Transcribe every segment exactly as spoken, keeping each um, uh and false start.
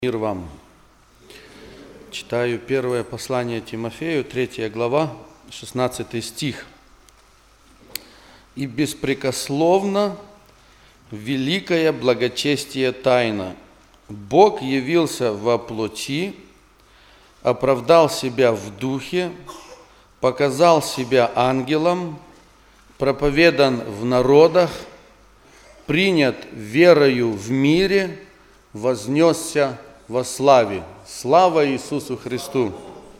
Мир вам. Читаю первое послание Тимофею, третья глава, шестнадцатый стих. «И беспрекословно великое благочестие тайна. Бог явился во плоти, оправдал себя в духе, показал себя ангелом, проповедан в народах, принят верою в мире, вознесся во славе». Слава Иисусу Христу!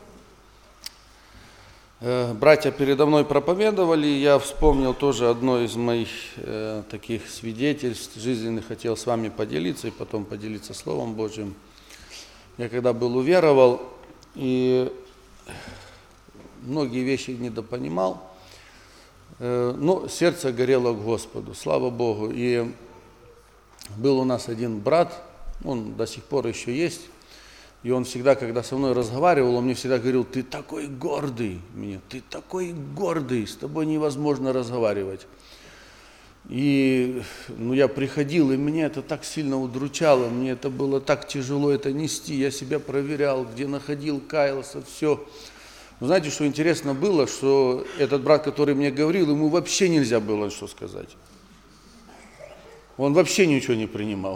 Братья передо мной проповедовали, я вспомнил тоже одно из моих э, таких свидетельств жизненных, хотел с вами поделиться и потом поделиться Словом Божьим. Я когда был уверовал и многие вещи недопонимал, э, но сердце горело к Господу, слава Богу. И был у нас один брат, он до сих пор еще есть, и он всегда, когда со мной разговаривал, он мне всегда говорил: ты такой гордый, мне, ты такой гордый, с тобой невозможно разговаривать. И ну, я приходил, и меня это так сильно удручало, мне это было так тяжело это нести, я себя проверял, где находил, каялся, все. Но знаете, что интересно было, что этот брат, который мне говорил, ему вообще нельзя было что сказать. Он вообще ничего не принимал.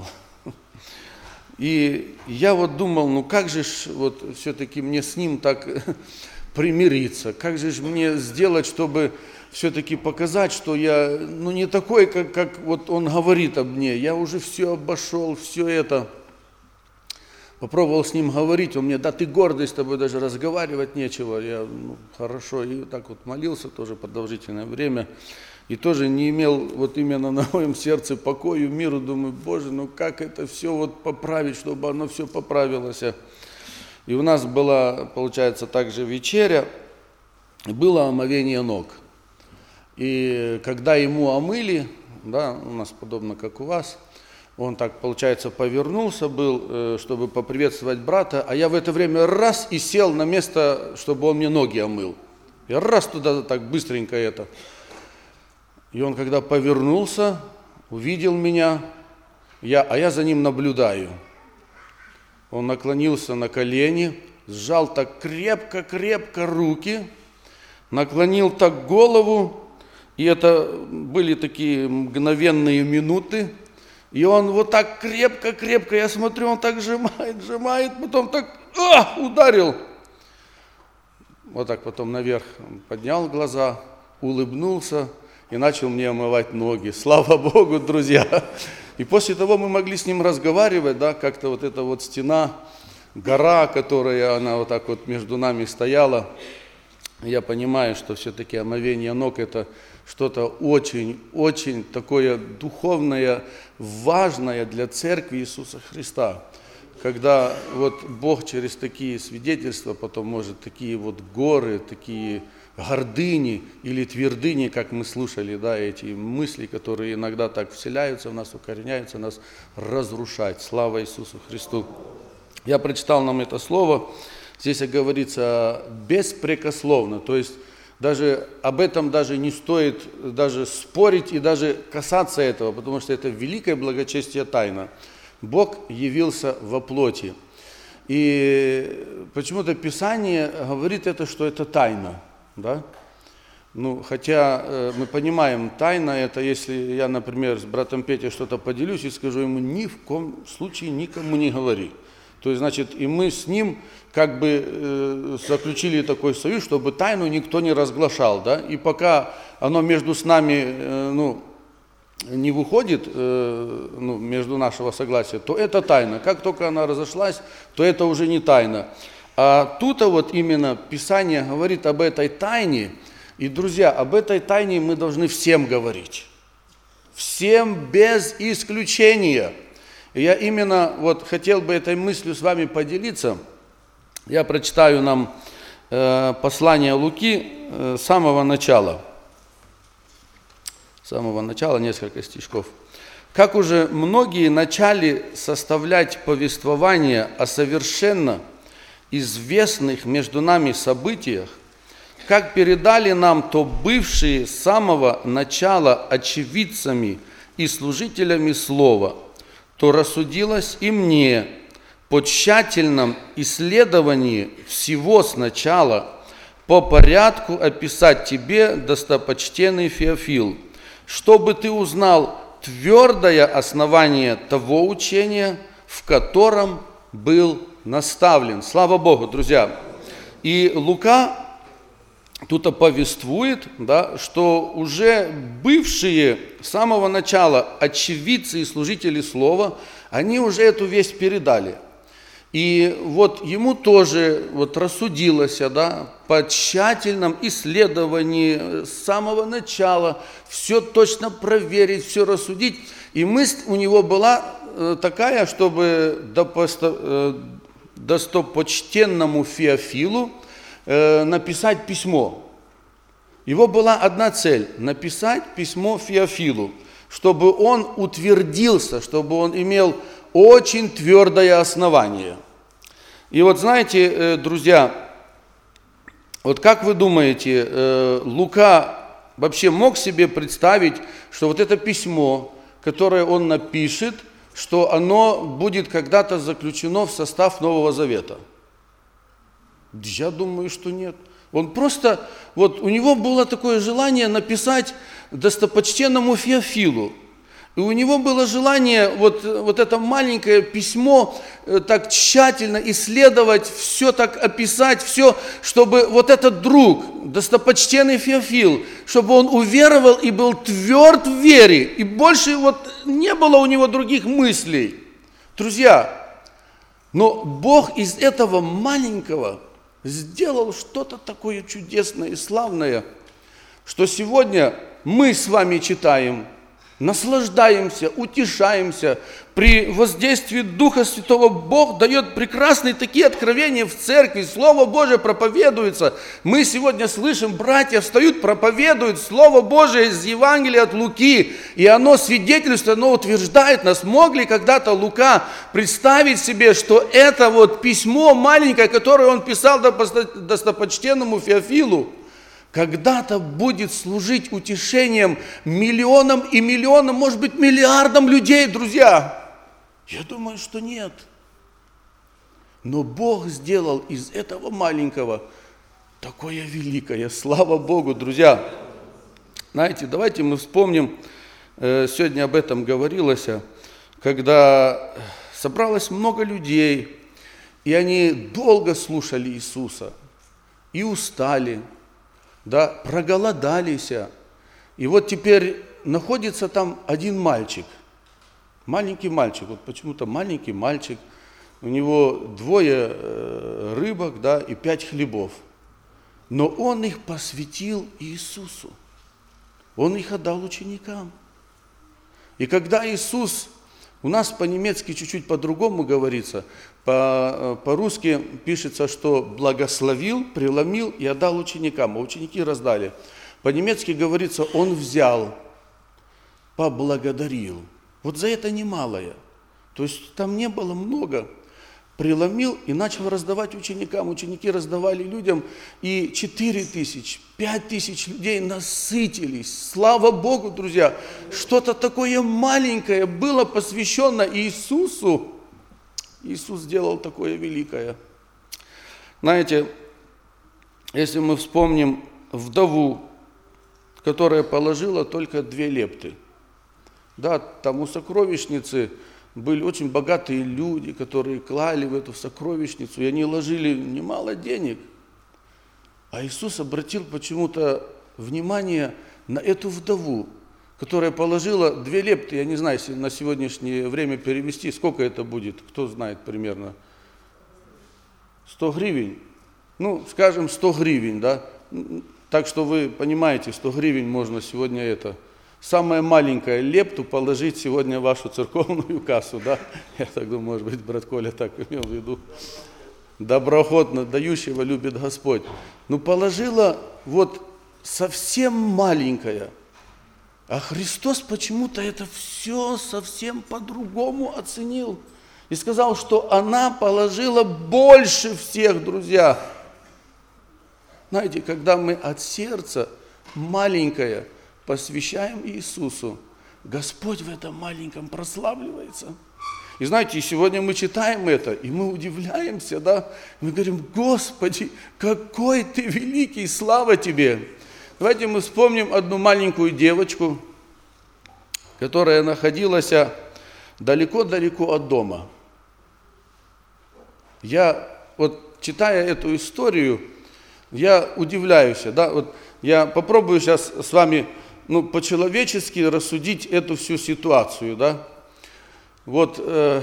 И я вот думал, ну как же ж вот все-таки мне с ним так примириться, как же ж мне сделать, чтобы все-таки показать, что я ну не такой, как, как вот он говорит об мне, я уже все обошел, все это. Попробовал с ним говорить, он мне: да ты гордый, с тобой даже разговаривать нечего. Я, ну хорошо, и так вот молился тоже продолжительное время. И тоже не имел вот именно на моем сердце покою, миру. Думаю: Боже, ну как это все вот поправить, чтобы оно все поправилось. И у нас была, получается, также вечеря, было омовение ног. И когда ему омыли, да, у нас подобно как у вас, он так, получается, повернулся был, чтобы поприветствовать брата, а я в это время раз и сел на место, чтобы он мне ноги омыл. Я раз туда так быстренько это... И он, когда повернулся, увидел меня, я, а я за ним наблюдаю. Он наклонился на колени, сжал так крепко-крепко руки, наклонил так голову, и это были такие мгновенные минуты. И он вот так крепко-крепко, я смотрю, он так сжимает, сжимает, потом так а, ударил. Вот так потом наверх он поднял глаза, улыбнулся и начал мне омывать ноги. Слава Богу, друзья! И после того мы могли с ним разговаривать, да, как-то вот эта вот стена, гора, которая она вот так вот между нами стояла. Я понимаю, что все-таки омовение ног – это что-то очень-очень такое духовное, важное для Церкви Иисуса Христа. Когда вот Бог через такие свидетельства потом может такие вот горы, такие гордыни или твердыни, как мы слушали, да, эти мысли, которые иногда так вселяются в нас, укореняются в нас, разрушать. Слава Иисусу Христу! Я прочитал нам это слово, здесь говорится беспрекословно, то есть даже об этом даже не стоит даже спорить и даже касаться этого, потому что это великое благочестие тайна. Бог явился во плоти. И почему-то Писание говорит это, что это тайна. Да? Ну, хотя э, мы понимаем, тайна это, если я, например, с братом Петей что-то поделюсь и скажу ему: ни в коем случае никому не говори. То есть, значит, и мы с ним как бы э, заключили такой союз, чтобы тайну никто не разглашал, да? И пока оно между с нами, э, ну, не выходит, э, ну, между нашего согласия, то это тайна. Как только она разошлась, то это уже не тайна. А тут вот именно Писание говорит об этой тайне. И, друзья, об этой тайне мы должны всем говорить. Всем без исключения. И я именно вот хотел бы этой мыслью с вами поделиться. Я прочитаю нам э, послание Луки э, с самого начала. С самого начала несколько стишков. «Как уже многие начали составлять повествование о совершенно известных между нами событиях, как передали нам то бывшие с самого начала очевидцами и служителями слова, то рассудилось и мне по тщательном исследовании всего сначала по порядку описать тебе, достопочтенный Феофил, чтобы ты узнал твердое основание того учения, в котором был наставлен. Слава Богу, друзья! И Лука тут оповествует, да, что уже бывшие с самого начала очевидцы и служители Слова, они уже эту весть передали. И вот ему тоже вот рассудилось, да, по тщательном исследовании с самого начала все точно проверить, все рассудить. И мысль у него была такая, чтобы достопочтенному Феофилу написать письмо. Его была одна цель – написать письмо Феофилу, чтобы он утвердился, чтобы он имел очень твердое основание. И вот знаете, друзья, вот как вы думаете, Лука вообще мог себе представить, что вот это письмо, которое он напишет, что оно будет когда-то заключено в состав Нового Завета? Я думаю, что нет. Он просто, вот у него было такое желание написать достопочтенному Феофилу. И у него было желание вот, вот это маленькое письмо так тщательно исследовать, все так описать, все, чтобы вот этот друг, достопочтенный Феофил, чтобы он уверовал и был тверд в вере, и больше вот не было у него других мыслей. Друзья, но Бог из этого маленького сделал что-то такое чудесное и славное, что сегодня мы с вами читаем, наслаждаемся, утешаемся. При воздействии Духа Святого Бог дает прекрасные такие откровения в церкви. Слово Божие проповедуется. Мы сегодня слышим, братья встают, проповедуют Слово Божие из Евангелия от Луки. И оно свидетельствует, оно утверждает нас. Мог ли когда-то Лука представить себе, что это вот письмо маленькое, которое он писал достопочтенному Феофилу, когда-то будет служить утешением миллионам и миллионам, может быть, миллиардам людей, друзья? Я думаю, что нет. Но Бог сделал из этого маленького такое великое. Слава Богу, друзья. Знаете, давайте мы вспомним, сегодня об этом говорилось, когда собралось много людей, и они долго слушали Иисуса, и устали, да, проголодались. И вот теперь находится там один мальчик, маленький мальчик, вот почему-то маленький мальчик, у него двое рыбок, да, и пять хлебов. Но он их посвятил Иисусу, он их отдал ученикам. И когда Иисус, у нас по-немецки чуть-чуть по-другому говорится, по- по-русски пишется, что благословил, преломил и отдал ученикам, а ученики раздали. По-немецки говорится, он взял, поблагодарил. Вот за это немалое. То есть там не было много. Преломил и начал раздавать ученикам. Ученики раздавали людям, и четыре тысячи, пять тысяч людей насытились. Слава Богу, друзья! Что-то такое маленькое было посвящено Иисусу. Иисус сделал такое великое. Знаете, если мы вспомним вдову, которая положила только две лепты. Да, там у сокровищницы были очень богатые люди, которые клали в эту сокровищницу, и они ложили немало денег. А Иисус обратил почему-то внимание на эту вдову, которая положила две лепты. Я не знаю, если на сегодняшнее время перевести, сколько это будет, кто знает примерно? сто гривен? Ну, скажем, сто гривен, да? Так что вы понимаете, сто гривен можно сегодня это... Самое маленькое лепту положить сегодня в вашу церковную кассу, да? Я так думаю, может быть, брат Коля так имел в виду. Доброохотно дающего любит Господь. Ну, положила вот совсем маленькое. А Христос почему-то это все совсем по-другому оценил. И сказал, что она положила больше всех, друзья. Знаете, когда мы от сердца маленькое посвящаем Иисусу, Господь в этом маленьком прославливается. И знаете, сегодня мы читаем это, и мы удивляемся, да? Мы говорим: Господи, какой Ты великий, слава Тебе! Давайте мы вспомним одну маленькую девочку, которая находилась далеко-далеко от дома. Я, вот читая эту историю, я удивляюсь, да? Вот я попробую сейчас с вами, ну, по-человечески рассудить эту всю ситуацию, да? Вот э,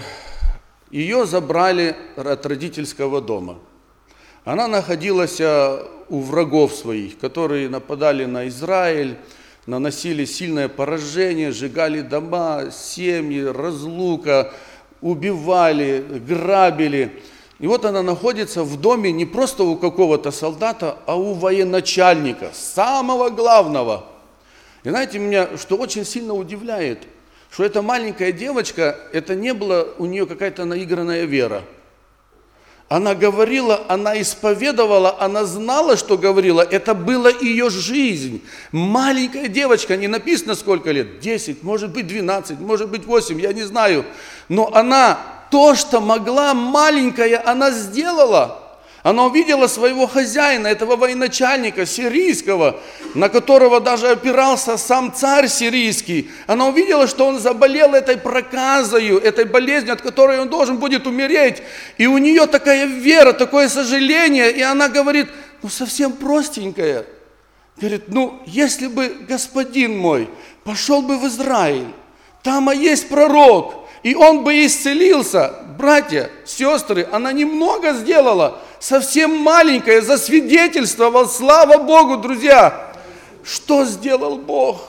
ее забрали от родительского дома. Она находилась у врагов своих, которые нападали на Израиль, наносили сильное поражение, сжигали дома, семьи, разлука, убивали, грабили. И вот она находится в доме не просто у какого-то солдата, а у военачальника, самого главного. И знаете, меня что очень сильно удивляет, что эта маленькая девочка, это не была у нее какая-то наигранная вера. Она говорила, она исповедовала, она знала, что говорила, это была ее жизнь. Маленькая девочка, не написано сколько лет, десять, может быть двенадцать, может быть восемь, я не знаю. Но она то, что могла, маленькая, она сделала. Она увидела своего хозяина, этого военачальника сирийского, на которого даже опирался сам царь сирийский. Она увидела, что он заболел этой проказою, этой болезнью, от которой он должен будет умереть. И у нее такая вера, такое сожаление, и она говорит, ну совсем простенькая. Говорит, ну если бы господин мой пошел бы в Израиль, там а есть пророк, и он бы исцелился. Братья, сестры, она немного сделала, совсем маленькая, засвидетельствовал, слава Богу, друзья. Что сделал Бог?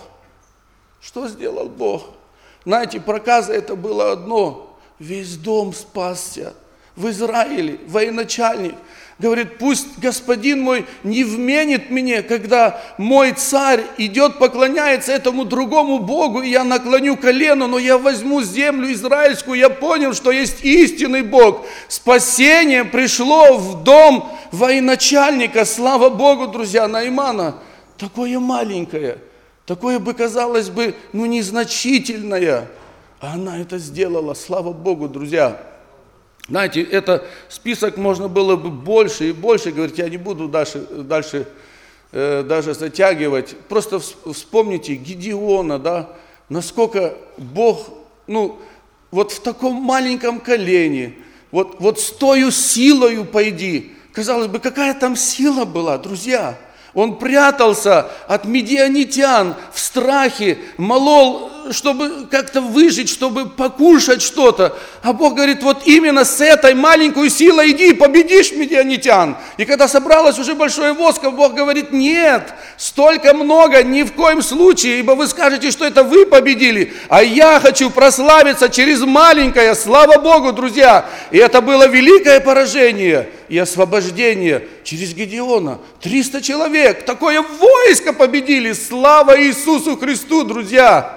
Что сделал Бог? Знаете, проказа это было одно. Весь дом спасся. В Израиле военачальник говорит, пусть господин мой не вменит мне, когда мой царь идет, поклоняется этому другому Богу, и я наклоню колено, но я возьму землю израильскую, я понял, что есть истинный Бог. Спасение пришло в дом военачальника, слава Богу, друзья, Наимана. Такое маленькое, такое бы, казалось бы, ну незначительное, а она это сделала, слава Богу, друзья. Знаете, это список можно было бы больше и больше говорить, я не буду дальше, дальше э, даже затягивать. Просто вспомните Гедеона, да, насколько Бог, ну, вот в таком маленьком колене, вот, вот с тою силою пойди. Казалось бы, какая там сила была, друзья? Он прятался от медианитян в страхе, молол, чтобы как-то выжить, чтобы покушать что-то. А Бог говорит, вот именно с этой маленькой силой иди и победишь медианитян. И когда собралось уже большое войско, Бог говорит, нет, столько много, ни в коем случае, ибо вы скажете, что это вы победили, а я хочу прославиться через маленькое, слава Богу, друзья. И это было великое поражение и освобождение через Гедеона. триста человек, такое войско победили, слава Иисусу Христу, друзья.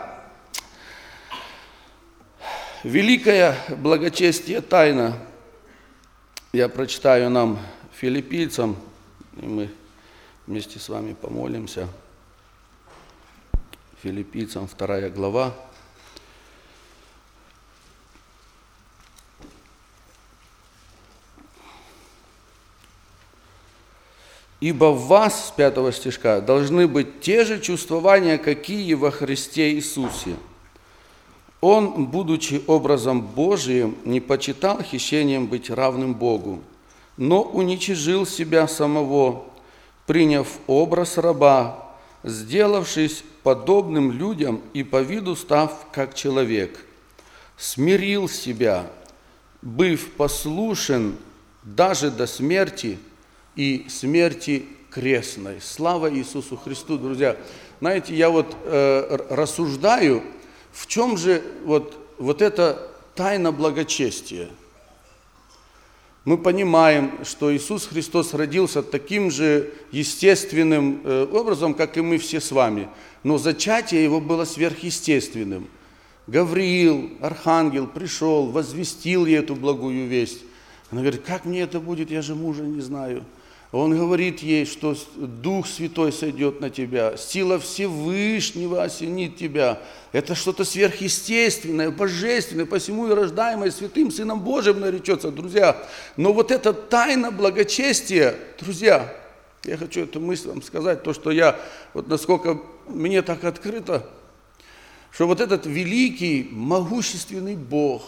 Великая благочестие тайна. Я прочитаю нам филиппийцам, и мы вместе с вами помолимся. Филиппийцам вторая глава. Ибо в вас, с пятого стишка, должны быть те же чувствования, какие во Христе Иисусе. Он, будучи образом Божиим, не почитал хищением быть равным Богу, но уничижил себя самого, приняв образ раба, сделавшись подобным людям и по виду став как человек, смирил себя, быв послушен даже до смерти и смерти крестной. Слава Иисусу Христу, друзья. Знаете, я вот э, рассуждаю, в чем же вот, вот эта тайна благочестия? Мы понимаем, что Иисус Христос родился таким же естественным образом, как и мы все с вами, но зачатие его было сверхъестественным. Гавриил, архангел, пришел, возвестил ей эту благую весть. Она говорит, как мне это будет, я же мужа не знаю. Он говорит ей, что Дух Святой сойдет на тебя, сила Всевышнего осенит тебя. Это что-то сверхъестественное, божественное, посему и рождаемое Святым Сыном Божиим наречется, друзья. Но вот эта тайна благочестия, друзья, я хочу эту мысль вам сказать, то, что я, вот насколько мне так открыто, что вот этот великий, могущественный Бог,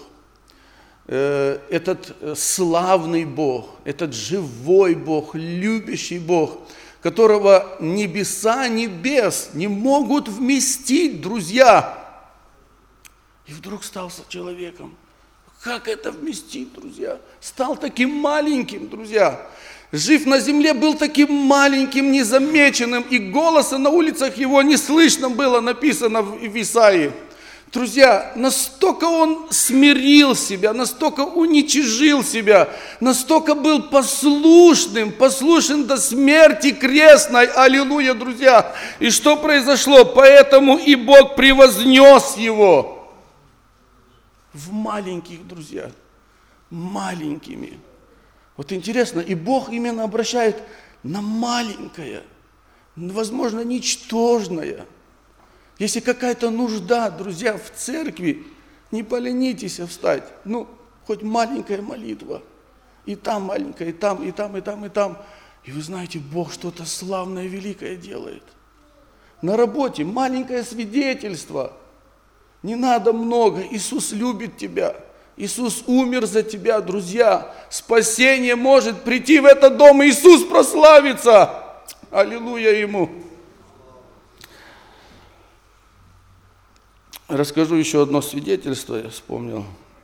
этот славный Бог, этот живой Бог, любящий Бог, которого небеса небес не могут вместить, друзья. И вдруг стал человеком. Как это вместить, друзья? Стал таким маленьким, друзья. Жив на земле, был таким маленьким, незамеченным, и голоса на улицах его не слышно было, написано в Исаии. Друзья, настолько он смирил себя, настолько уничижил себя, настолько был послушным, послушен до смерти крестной. Аллилуйя, друзья! И что произошло? Поэтому и Бог превознес его в маленьких, друзья, маленькими. Вот интересно, и Бог именно обращает на маленькое, возможно, ничтожное. Если какая-то нужда, друзья, в церкви, не поленитесь встать. Ну, хоть маленькая молитва. И там маленькая, и там, и там, и там, и там. И вы знаете, Бог что-то славное, великое делает. На работе маленькое свидетельство. Не надо много. Иисус любит тебя. Иисус умер за тебя, друзья. Спасение может прийти в этот дом, и Иисус прославится. Аллилуйя Ему. Расскажу еще одно свидетельство, я вспомнил.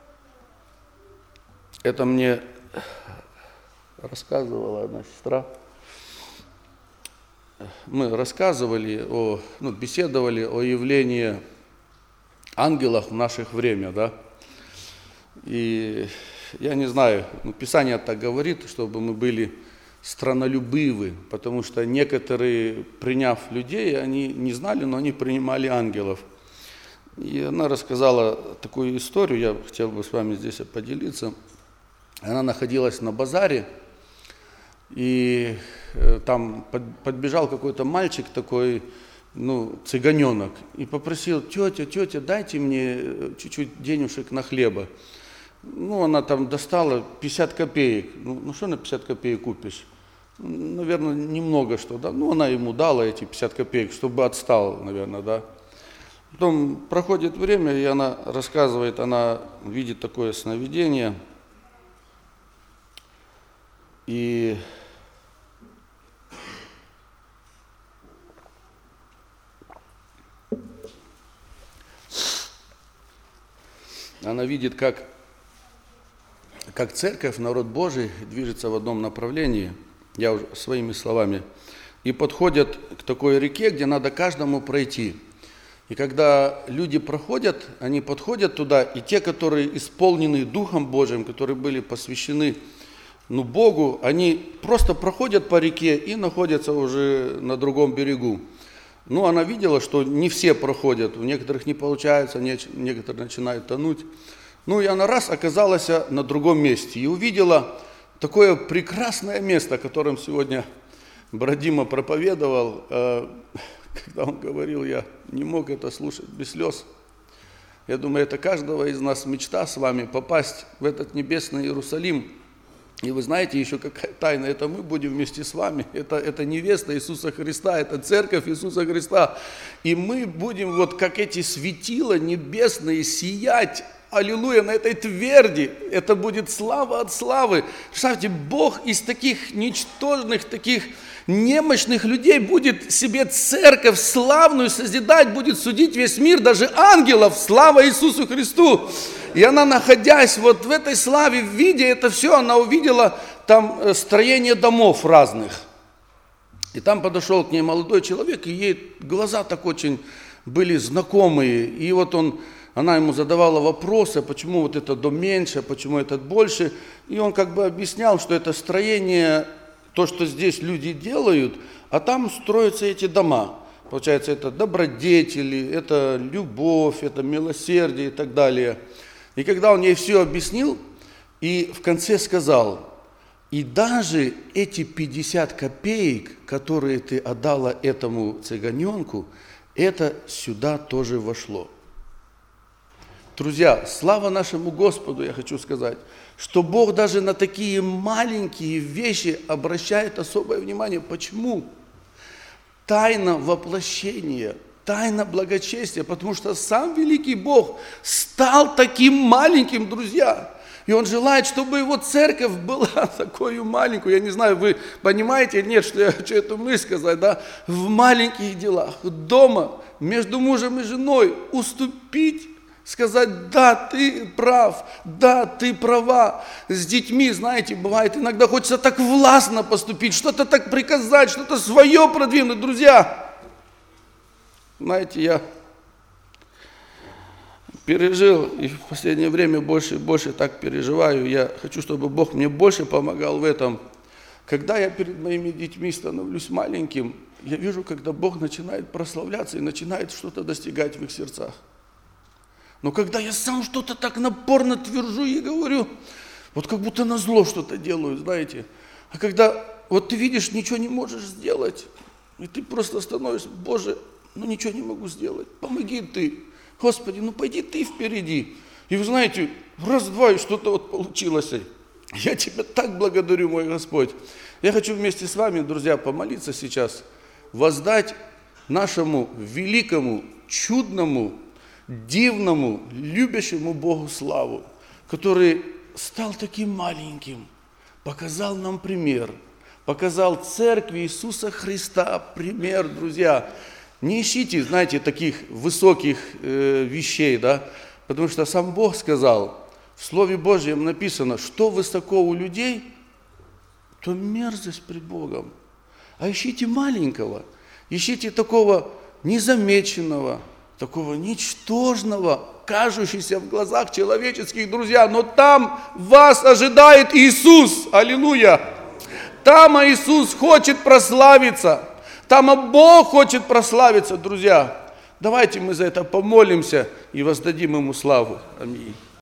Это мне рассказывала одна сестра. Мы рассказывали, о, ну, беседовали о явлении ангелов в наше время, да. И я не знаю, ну, Писание так говорит, чтобы мы были странолюбивы, потому что некоторые, приняв людей, они не знали, но они принимали ангелов. И она рассказала такую историю, я хотел бы с вами здесь поделиться. Она находилась на базаре, и там подбежал какой-то мальчик такой, ну, цыганенок, и попросил: тетя, тетя, дайте мне чуть-чуть денежек на хлеба. Ну, она там достала пятьдесят копеек. Ну, ну что на пятьдесят копеек купишь? Наверное, немного что, да. Ну, она ему дала эти пятьдесят копеек, чтобы отстал, наверное, да. Потом проходит время, и она рассказывает, она видит такое сновидение. И она видит, как, как церковь, народ Божий движется в одном направлении, я уже своими словами, и подходят к такой реке, где надо каждому пройти. И когда люди проходят, они подходят туда, и те, которые исполнены Духом Божиим, которые были посвящены, ну, Богу, они просто проходят по реке и находятся уже на другом берегу. Ну, она видела, что не все проходят, у некоторых не получается, некоторые начинают тонуть. Ну, и она раз оказалась на другом месте и увидела такое прекрасное место, о котором сегодня брат Дима проповедовал. Когда он говорил, я не мог это слушать без слез. Я думаю, это каждого из нас мечта с вами попасть в этот небесный Иерусалим. И вы знаете, еще какая тайна, это мы будем вместе с вами. Это, это невеста Иисуса Христа, это церковь Иисуса Христа. И мы будем вот как эти светила небесные сиять, аллилуйя, на этой тверди. Это будет слава от славы. Представьте, Бог из таких ничтожных, таких немощных людей будет себе церковь славную созидать, будет судить весь мир, даже ангелов. Слава Иисусу Христу! И она, находясь вот в этой славе, видя это все, она увидела там строение домов разных. И там подошел к ней молодой человек, и ей глаза так очень были знакомые. И вот он, она ему задавала вопросы, почему вот этот дом меньше, почему этот больше. И он как бы объяснял, что это строение, то, что здесь люди делают, а там строятся эти дома. Получается, это добродетели, это любовь, это милосердие и так далее. И когда он ей все объяснил, и в конце сказал: И даже эти пятьдесят копеек, которые ты отдала этому цыганенку, это сюда тоже вошло. Друзья, слава нашему Господу, я хочу сказать, что Бог даже на такие маленькие вещи обращает особое внимание. Почему? Тайна воплощения, тайна благочестия, потому что сам великий Бог стал таким маленьким, друзья. И Он желает, чтобы Его церковь была такой маленькой. Я не знаю, вы понимаете или нет, что я хочу эту мысль сказать, да? В маленьких делах, дома, между мужем и женой уступить, сказать, да, ты прав, да, ты права. С детьми, знаете, бывает, иногда хочется так властно поступить, что-то так приказать, что-то свое продвинуть. Друзья, знаете, я пережил, и в последнее время больше и больше так переживаю. Я хочу, чтобы Бог мне больше помогал в этом. Когда я перед моими детьми становлюсь маленьким, я вижу, когда Бог начинает прославляться и начинает что-то достигать в их сердцах. Но когда я сам что-то так напорно твержу и говорю, вот как будто назло что-то делаю, знаете. А когда вот ты видишь, ничего не можешь сделать, и ты просто становишься, Боже, ну ничего не могу сделать, помоги ты. Господи, ну пойди ты впереди. И вы знаете, раз-два, и что-то вот получилось. Я Тебя так благодарю, мой Господь. Я хочу вместе с вами, друзья, помолиться сейчас, воздать нашему великому, чудному, дивному, любящему Богу славу, который стал таким маленьким, показал нам пример, показал церкви Иисуса Христа пример, друзья. Не ищите, знаете, таких высоких э, вещей, да, потому что сам Бог сказал, в Слове Божьем написано, что высоко у людей, то мерзость пред Богом. А ищите маленького, ищите такого незамеченного, такого ничтожного, кажущегося в глазах человеческих, друзья, но там вас ожидает Иисус, аллилуйя, там Иисус хочет прославиться. Там Бог хочет прославиться, друзья. Давайте мы за это помолимся и воздадим Ему славу. Аминь.